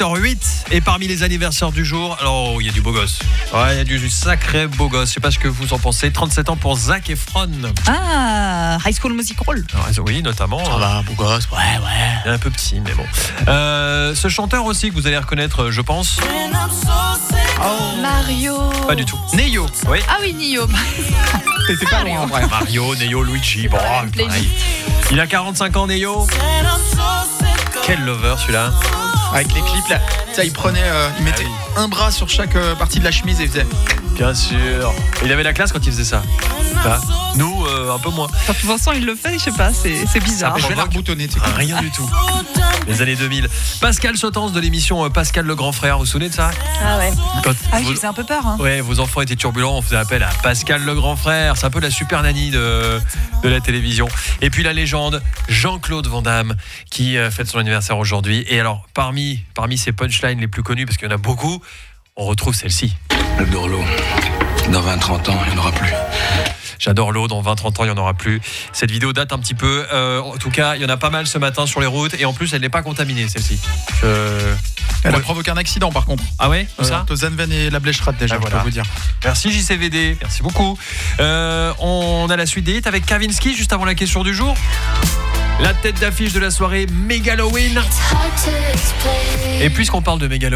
7h08. Et parmi les anniversaires du jour, alors il y a du beau gosse. Ouais, il y a du sacré beau gosse. Je sais pas ce que vous en pensez. 37 ans pour Zac Efron. Ah, High School Musical. Alors, oui, notamment. Ça va, beau gosse, ouais. Il est un peu petit, mais bon. Ce chanteur aussi que vous allez reconnaître, je pense. Mario. Pas du tout. Neyo. Oui. Ah oui, Nio. T'étais pas loin en vrai. Mario, Neo, Luigi. Bon, pareil. Il a 45 ans, Neo. Quel lover celui-là. Avec les clips là, ça il prenait, il mettait un bras sur chaque partie de la chemise et il faisait. Bien sûr. Il avait la classe quand il faisait ça. Hein, nous, un peu moins. Quand Vincent il le fait, je sais pas, c'est bizarre. Je vais la reboutonner, tu sais. Rien du tout. Les années 2000. Pascal Sautens de l'émission Pascal le grand frère, vous vous souvenez de ça? Ah ouais. Quand Ah oui, je faisais un peu peur. Hein. Ouais, vos enfants étaient turbulents, on faisait appel à Pascal le grand frère. C'est un peu la super nanny de la télévision. Et puis la légende Jean-Claude Van Damme qui fête son anniversaire aujourd'hui. Et alors, parmi ses punchlines les plus connues, parce qu'il y en a beaucoup, on retrouve celle-ci. J'adore l'eau. Dans 20-30 ans, il n'y en aura plus. J'adore l'eau, dans 20-30 ans, il n'y en aura plus. Cette vidéo date un petit peu. En tout cas, il y en a pas mal ce matin sur les routes. Et en plus, elle n'est pas contaminée, celle-ci. Elle a provoqué un accident par contre. Ah ouais, où ça? Entre Zanven et la Blecherade déjà, voilà. je peux vous dire. Merci JCVD, merci beaucoup. On a la suite des hits avec Kavinsky, juste avant la question du jour. La tête d'affiche de la soirée, Megalowin. Et puisqu'on parle de Megalowin,